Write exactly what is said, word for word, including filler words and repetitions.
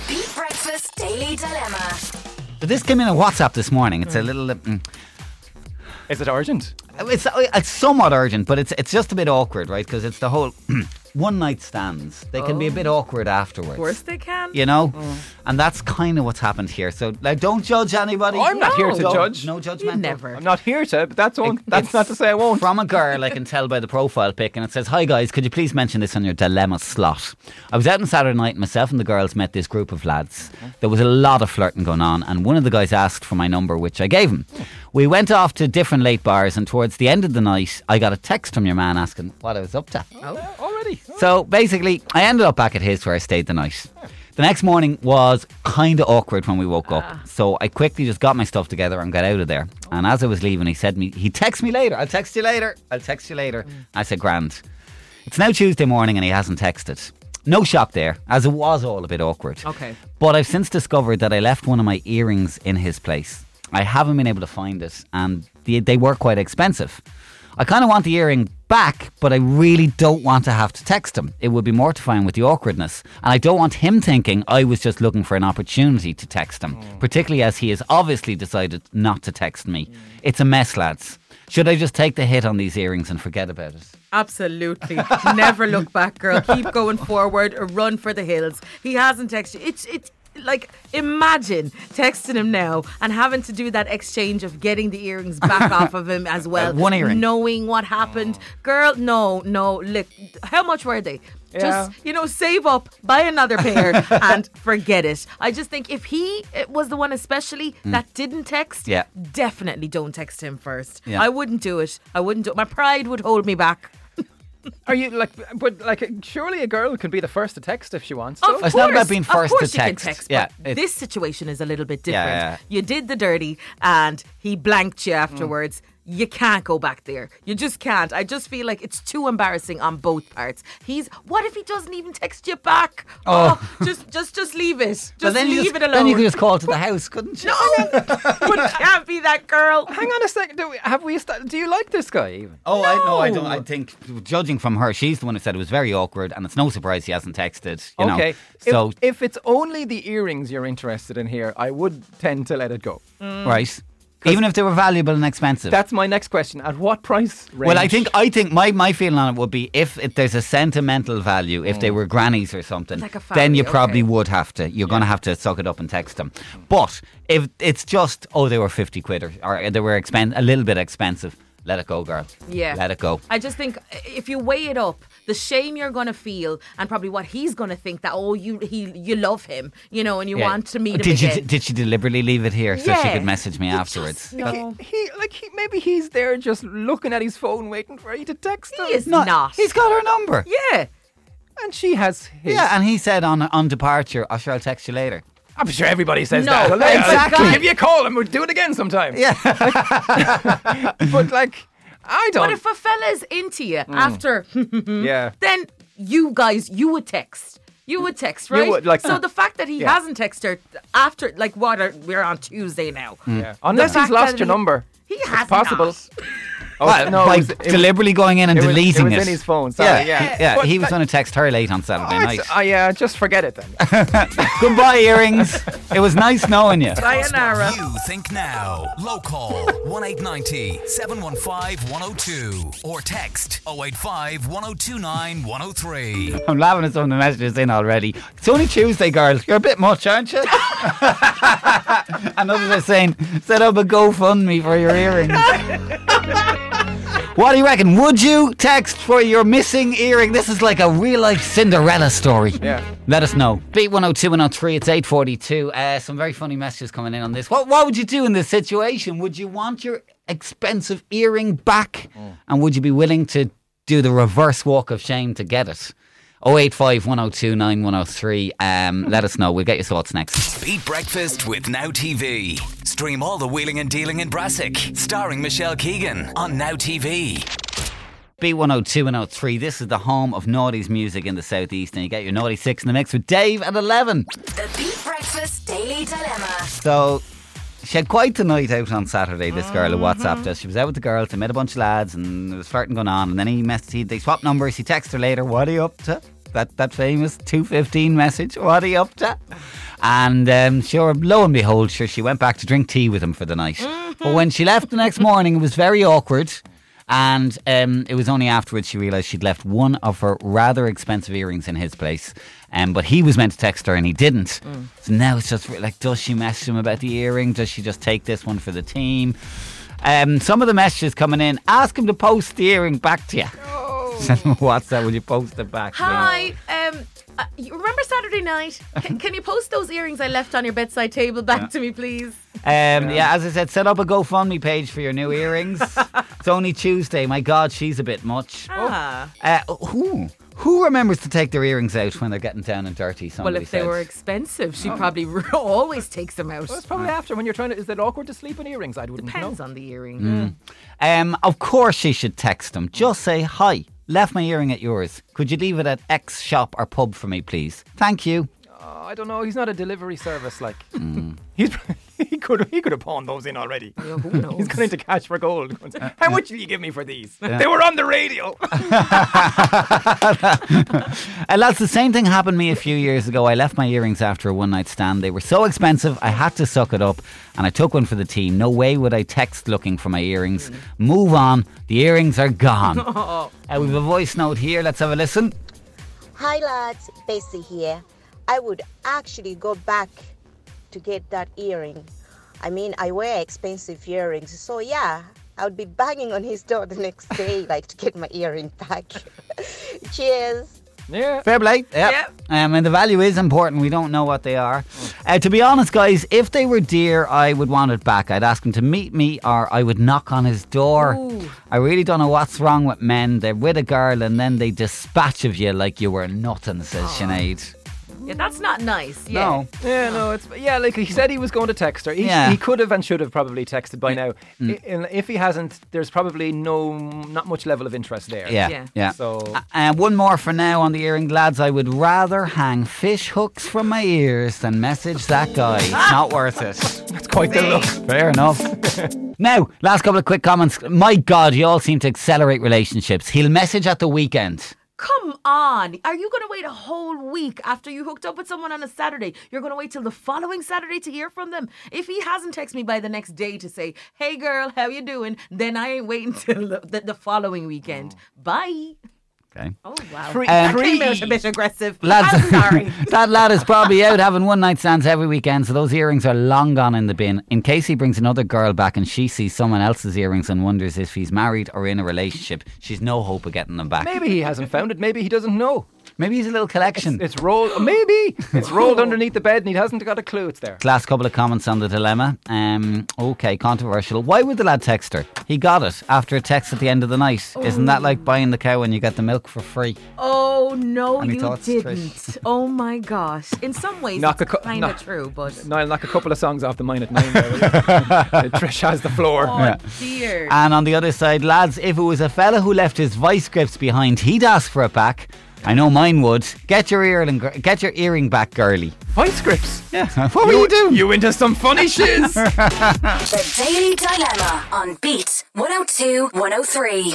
Beat Breakfast Daily Dilemma. So this came in a WhatsApp this morning. It's a little... Mm, Is it urgent? It's it's somewhat urgent, but it's it's just a bit awkward, right? Because it's the whole one night stands. They can be a bit awkward afterwards. Of course they can. You know, and that's kind of what's happened here. So, like, don't judge anybody. Oh, I'm not here to Don't- judge. No You judgment. never. I'm not here to, but that's on, that's It's not to say I won't. From a girl, I can tell by the profile pic, and it says, "Hi guys, could you please mention this on your dilemma slot? I was out on Saturday night, and myself and the girls met this group of lads. There was a lot of flirting going on, and one of the guys asked for my number, which I gave him. We went off to different late bars, and towards the end of the night, I got a text from your man asking what I was up to. Oh, already. So basically, I ended up back at his where I stayed the night. The next morning was kind of awkward when we woke up. So I quickly just got my stuff together and got out of there. And as I was leaving, he said me, he texted me later. I'll text you later. I'll text you later. I said, grand. It's now Tuesday morning and he hasn't texted. No shock there, as it was all a bit awkward. Okay. But I've since discovered that I left one of my earrings in his place. I haven't been able to find it, and they, they were quite expensive. I kind of want the earring back, but I really don't want to have to text him. It would be mortifying with the awkwardness. And I don't want him thinking I was just looking for an opportunity to text him, mm. particularly as he has obviously decided not to text me. Mm. It's a mess, lads. Should I just take the hit on these earrings and forget about it? Absolutely. Never look back, girl. Keep going forward or run for the hills. He hasn't texted you. It's, it's, like, imagine texting him now and having to do that exchange of getting the earrings back off of him as well. Uh, one earring. Knowing what happened. Girl, no, no. Look, how much were they? Yeah. Just, you know, save up, buy another pair and forget it. I just think if he was the one especially mm. that didn't text, yeah. definitely don't text him first. Yeah. I wouldn't do it. I wouldn't do it. My pride would hold me back. Are you like, but like, surely a girl can be the first to text if she wants Of to. course, It's not about being first of course to you text. Can text Yeah, but it's- this situation is a little bit different. Yeah, yeah. You did the dirty and he blanked you afterwards. Mm. You can't go back there. You just can't. I just feel like it's too embarrassing on both parts. He's. What if he doesn't even text you back? Oh, oh just, just, just leave it. Just well, then leave you just, it alone. Then you could just call to the house, couldn't you? No, but it can't be that girl. Hang on a second. Do we, have we? St- do you like this guy even? Oh, I no, I don't. No. I think, judging from her, she's the one who said it was very awkward, and it's no surprise he hasn't texted. You Okay. know, so if, if it's only the earrings you're interested in here, I would tend to let it go. Mm. right, even if they were valuable and expensive. That's my next question. At what price range? Well, I think I think my, my feeling on it would be if, if there's a sentimental value, if they were grannies or something, Like a then you family, probably okay. would have to. You're going to have to suck it up and text them. But if it's just, oh, they were fifty quid or, or they were expen- a little bit expensive, let it go, girl. Yeah. Let it go. I just think if you weigh it up, the shame you're going to feel and probably what he's going to think that, oh, you he you love him, you know, and you Yeah. want to meet him did again. You, did she deliberately leave it here so she Yeah. could message me You afterwards? just- no. He, he like he, maybe he's there just looking at his phone, waiting for you to text him. He is not. He's got her number. Yeah. And she has his. Yeah, and he said on on departure, "I'm sure I'll text you later." I'm sure everybody says No, that. Well, hey, exactly. I'll give you a call and we'll do it again sometime. Yeah. But like, I don't. But if a fella's into you after, yeah. then you guys, you would text. You would text, You right? would, like- so the fact that he Yeah. hasn't texted her after, like, what are, we're on Tuesday now. Yeah. Unless The he's fact lost that your he- number. He It's has possible. not. Oh, Well, no, by it was, it was- deliberately going in and it was- deleting it was in his phone. Sorry, yeah, yeah. yeah. But He was that- going to text her late on Saturday Oh, night. it's- uh, yeah, just forget it then. Goodbye, earrings. It was nice knowing you. Sayonara. You think now. Local one eight nine zero, seven one five, one oh two or text oh eight five, one oh two nine, one oh three. I'm laughing at some of the messages in already. It's only Tuesday, girl. You're a bit much, aren't you? And others are saying, set up a GoFundMe for your earrings. What do you reckon? Would you text for your missing earring? This is like a real life Cinderella story. Yeah. Let us know. Beat one oh two one oh three, it's eight forty-two. Uh, some very funny messages coming in on this. What what would you do in this situation? Would you want your expensive earring back? Mm. And would you be willing to do the reverse walk of shame to get it? oh eight five, one oh two, nine one oh three. Um, let us know. We'll get your thoughts next. Beat Breakfast with Now T V. Stream all the wheeling and dealing in Brassic, starring Michelle Keegan on Now T V. B one oh two and oh three. This is the home of Naughty's music in the southeast, and you get your Naughty six in the mix with Dave at eleven. The Beat Breakfast Daily Dilemma. So she had quite the night out on Saturday, this girl who WhatsApped us. She was out with the girls, they met a bunch of lads and there was flirting going on, and then he messaged, he, they swapped numbers, he texted her later, what are you up to? that, that famous two fifteen message. What are you up to? And um, sure, lo and behold, sure, she went back to drink tea with him for the night. Mm-hmm. But when she left the next morning, it was very awkward. And um, it was only afterwards she realised she'd left one of her rather expensive earrings in his place. Um, but he was meant to text her and he didn't. Mm. So now it's just like, does she message him about the earring? Does she just take this one for the team? Um, some of the messages coming in, ask him to post the earring back to you. Oh. What's that? Will you post it back? Hi, um, uh, you remember Saturday night? C- can you post those earrings I left on your bedside table back yeah. to me, please? Um, yeah, as I said, set up a GoFundMe page for your new earrings. It's only Tuesday. My God, she's a bit much. Ah. Uh, who? Who remembers to take their earrings out when they're getting down and dirty? Well, if said. they were expensive, she oh. probably always takes them out. Well, it's probably after when you're trying to. Is it awkward to sleep in earrings? I wouldn't Depends know. on the earring. Mm. Um, of course, she should text them. Just say, hi, left my earring at yours. Could you leave it at X shop or pub for me, please? Thank you. Oh, I don't know. He's not a delivery service. Like mm. he's he could he could have pawned those in already. Yeah, who knows? He's gone into Cash for Gold. How much will you give me for these? Yeah. They were on the radio. And that's the same thing happened to me a few years ago. I left my earrings after a one night stand. They were so expensive I had to suck it up, and I took one for the team. No way would I text looking for my earrings. Mm. Move on. The earrings are gone. uh, we have a voice note here. Let's have a listen. Hi lads, Bessie here. I would actually go back to get that earring. I mean, I wear expensive earrings, so yeah, I would be banging on his door the next day, like, to get my earring back. Cheers. Yeah. Fair play. Yep. Yep. Um, and the value is important. We don't know what they are. Uh, to be honest, guys, if they were dear, I would want it back. I'd ask him to meet me, or I would knock on his door. Ooh. I really don't know what's wrong with men. They're with a girl and then they dispatch of you like you were nothing, says oh. Sinead. Yeah, that's not nice. Yeah. No. Yeah, no, it's yeah. Like he said, he was going to text her. He, Yeah. he could have and should have probably texted by now. Mm. I- If he hasn't, there's probably no, not much level of interest there. Yeah, Yeah. yeah. So Uh, one more for now on the earring, lads. I would rather hang fish hooks from my ears than message that guy. It's not worth it. that's quite the look. Fair enough. Now, last couple of quick comments. My God, you all seem to accelerate relationships. He'll message at the weekend. Come on. Are you going to wait a whole week after you hooked up with someone on a Saturday? You're going to wait till the following Saturday to hear from them? If he hasn't texted me by the next day to say, hey girl, how you doing? Then I ain't waiting till the, the, the following weekend. Bye. Okay. Oh, wow. Free- that free- came out a bit aggressive. Lads, I'm sorry. that lad is probably out having one night stands every weekend, so those earrings are long gone in the bin. In case he brings another girl back and she sees someone else's earrings and wonders if he's married or in a relationship, she's no hope of getting them back. Maybe he hasn't found it. Maybe he doesn't know. Maybe he's a little collection. It's, it's rolled. Maybe it's rolled underneath the bed and he hasn't got a clue it's there. Last couple of comments on the dilemma. Um, okay, controversial. Why would the lad text her? He got it after a text at the end of the night. Oh. Isn't that like buying the cow and you get the milk for free? Oh, no, Any you thoughts, didn't. Trish? Oh, my gosh. In some ways, Knock a it's cou- kind of knock- true, but... No, I'll knock a couple of songs off the mine at nine. There, will you? Trish has the floor. Oh, Yeah. dear. And on the other side, lads, if it was a fella who left his vice grips behind, he'd ask for it back. I know mine would. Get your earring, get your earring back, girly. Vice grips. Yeah. What were you doing? You into some funny shiz? The Daily Dilemma on Beat one oh two one oh three.